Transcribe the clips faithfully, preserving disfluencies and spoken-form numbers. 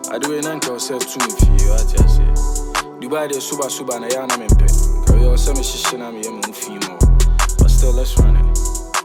I do it until self to me for you. I just say, Dubai de suba suba na yana mempe. Carry on some shishina me a female. But still, let's run it.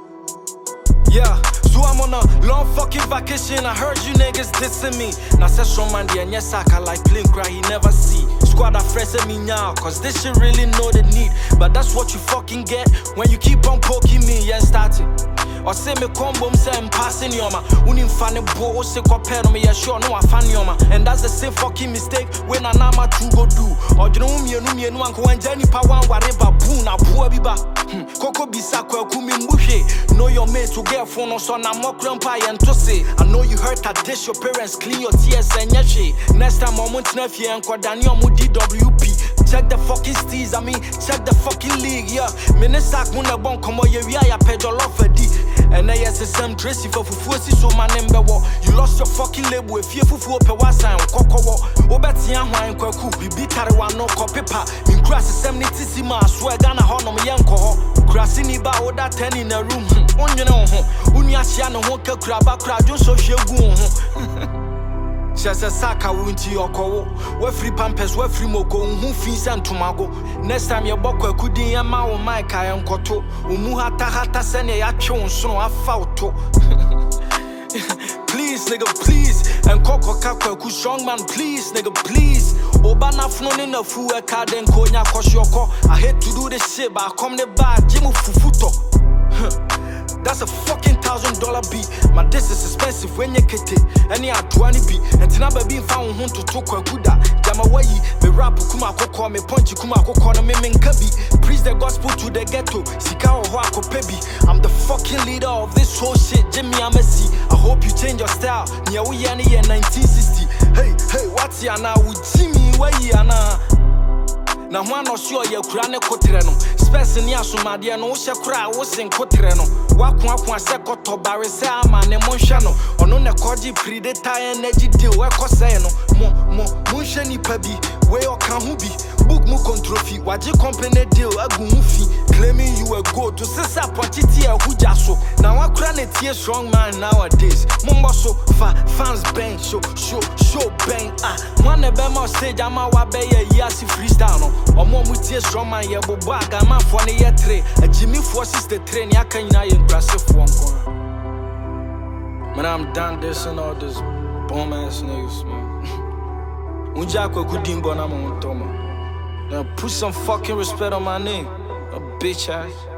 Yeah, so I'm on a long fucking vacation. I heard you niggas dissing me. Now said some man and yes I can like plane cry he never see. Squad of friends me now, cause this shit really know the need. But that's what you fucking get when you keep on poking me, yeah, starting. Or say me combo say I'm passing yoma. Unim funny bo o se compare me yeah sure no I fan yoma. And that's the same fucking mistake when I nama to go do. Or you know me no me no anko when Jenny pa wan whatever boon na poor biba. Koko bisa kwa kumi mbuhe. Know your mate to get phone on so na mo grandpa and to say. I know you heard that dish your parents clean your tears and yashi. Next time I'm on Tnefie and Daniel mu D W P. Check the fucking steez, I mean check the fucking league, yeah. Minisak muna bon komo ye we ya pedal off a D. And I yes some Tracy for fufusi so my name bewo. You lost your fucking label if you fufu pe wasa and koko. Obeti yan hwan kwaku bibi tare wa no copy pa. In grass seventy sima swear Ghana hono me yanko. Grassy ni ba oda ten in a room. Onye no ho. Uni asia no ho ka kura ba kura jo so hwegu ho. Shasa saka wunti okowo. We free pampers, we free moko, unhu fins and tomago. Next time you boko kudi yama o maika yankoto. Umu hata hata sene ya chon sono afauto. Please, nigga, please. And Coco Kakwa ku strong man, please, nigga, please. Obana fnon in a fu a card and konya koshoko. I hate to do this shit, but I come the bar, Jimu Fufuto. That's a fucking thousand dollar beat. My this is expensive when you get it. Any I twenty beat. And Tinaba being found home to talk a kuda. Jamaway, me rap kuma koko, me punch kuma koko, me menkabi. Preach the gospel to the ghetto. Sika or wako pebi. I'm the fucking leader of this whole shit. Jimmy Amesi. I hope you change your style. Nya we yani in nineteen sixty. Hey, hey, what's ya now with Jimmy? Where ya na? Na one no sure ye kurane kotreno. Space ni asumade no wo shekura wo sen kotreno. Waku waku asekoto bare se ama ne monhwe no. Ono ne koji predator energy deal we kose no. Mo mo monhwe ni pa bi we oka hu bi. Book mu control waje company deal agu hu fi. Claiming you a go to sisa pochiti e huja so. Na wakura ne tie strong man nowadays. Mumbo so fa fans bang show show show bang ah. One be mo stage ama wa be ye yasi freestyle no. Omo mu tie strong man ye bobo aga man for ne ye tre. A Jimmy four sixty-three ni aka nyina ye impressive one corner. Man, I'm done this and all this bomb ass niggas, man. Unja kwa kudimbo na mo ntoma. Now put some fucking respect on my name, a bitch ass.